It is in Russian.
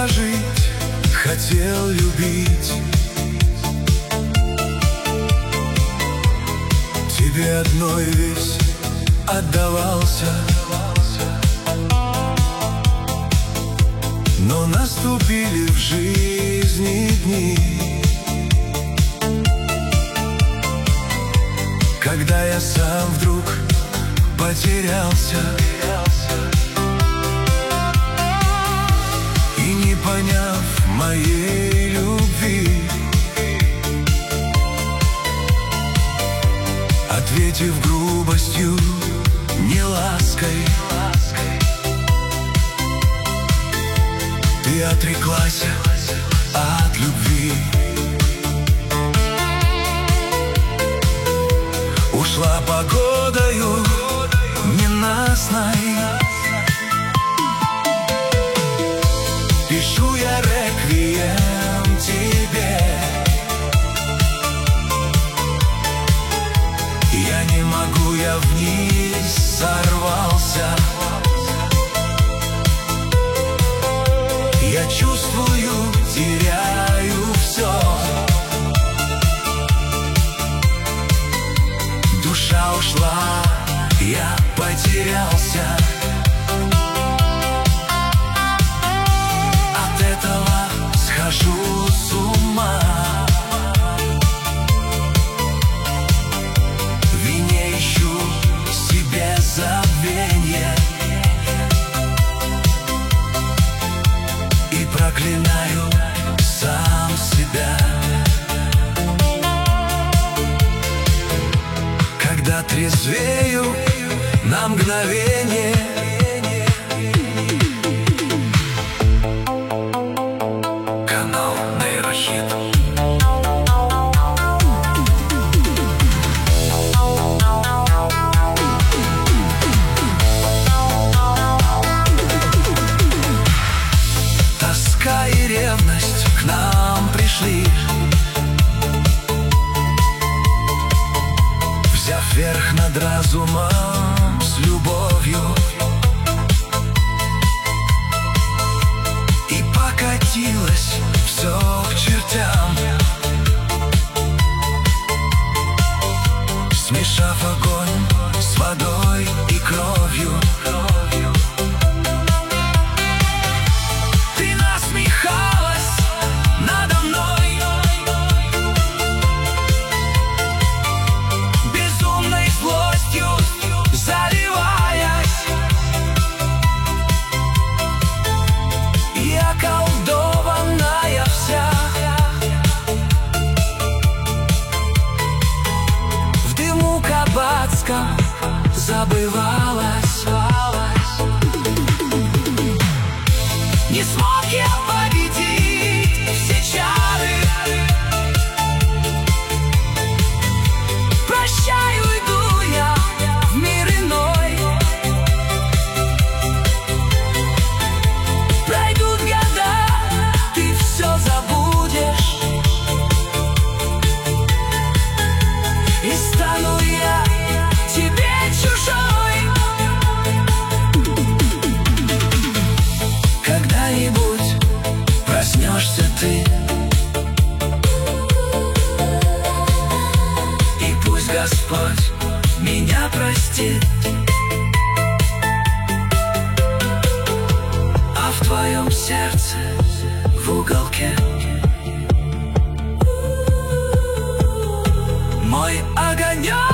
жить, хотел любить. Тебе одной весь отдавался, но наступили в жизни дни, когда я сам вдруг потерялся, и не поняв моей любви, ответив грубостью, не лаской, ты отреклась от любви. Ушла погодою ненастной, пишу я реквием тебе. Я не могу, я вниз сорвался. Я чувствую, теряю все. Душа ушла, я потерялся. От этого схожу с ума. В вине ищу себе забвенье и проклинаю сам себя. Когда трезвею на мгновение, канал Нейрохит. Тоска и ревность к нам пришли, взяв верх над разумом с любовью, и покатилось все к чертям, смешав огонь с водой и кровью. Ты насмехалась надо мной, безумной злостью заливаясь. Я околдованная вся, в дыму кабацком забывалась. Не смог я победить все чары, прощай, уйду я в мир иной. Пройдут года, ты все забудешь, и стану я тебе чужой. Когда-нибудь проснешься ты, и пусть Господь меня простит, а в твоем сердце в уголке мой огонек.